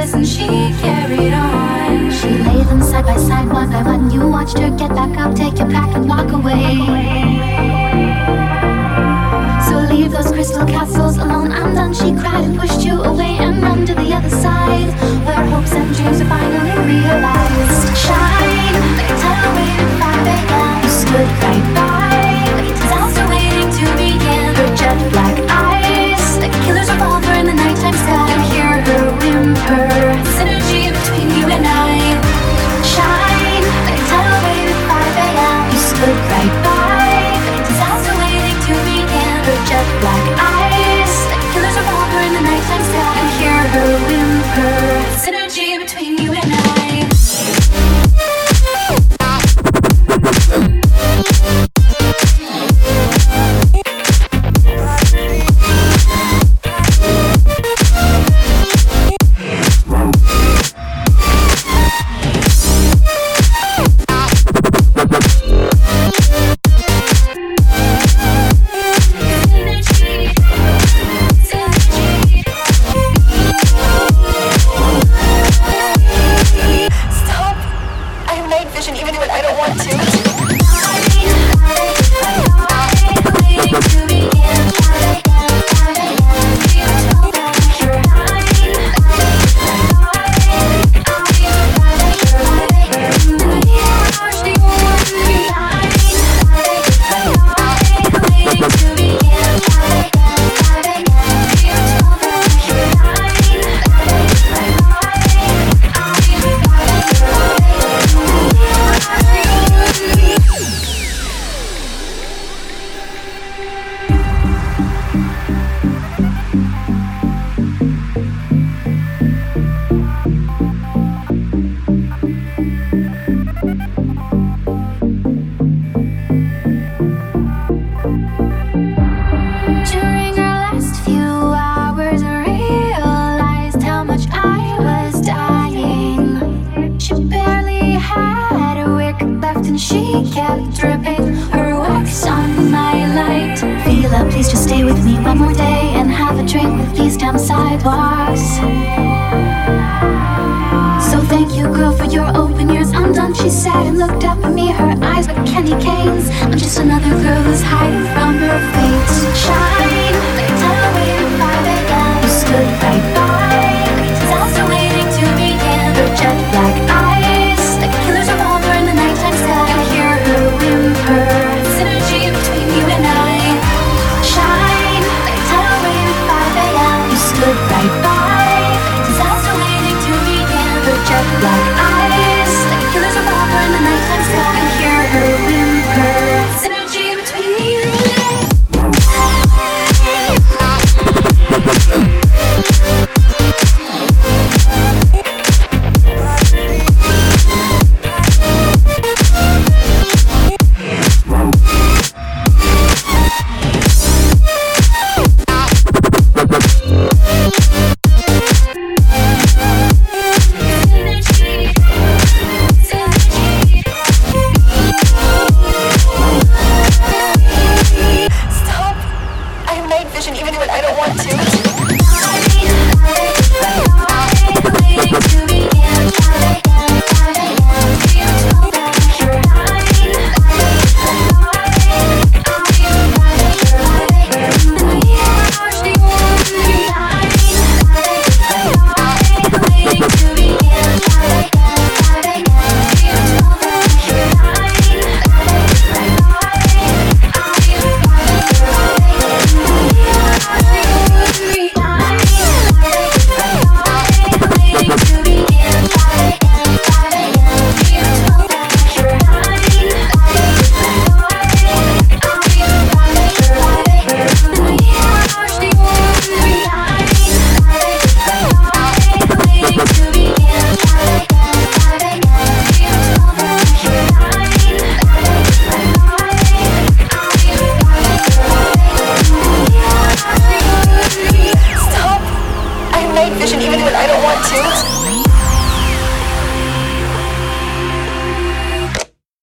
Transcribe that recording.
useless and she carried on. She lay them side by side, one by one. You watched her get back up, take your pack and walk away. So leave those crystal castles alone, I'm done. She cried and pushed you away and ran to the other side, where hopes and dreams are finally realized. Shine, like a tidal wave at 5 a.m. You stood right by, like a disaster waiting to begin. Her jet black eyes, like a killer's revolver in the nighttime sky. You hear her whimper, synergy between you and I. Shine, like a tidal wave at 5 a.m. You stood right by, like a disaster waiting to begin. Her jet black eyes, like a killer's revolver in the nighttime sky. You hear her whimper, synergy between you and I. vision even when I don't want to.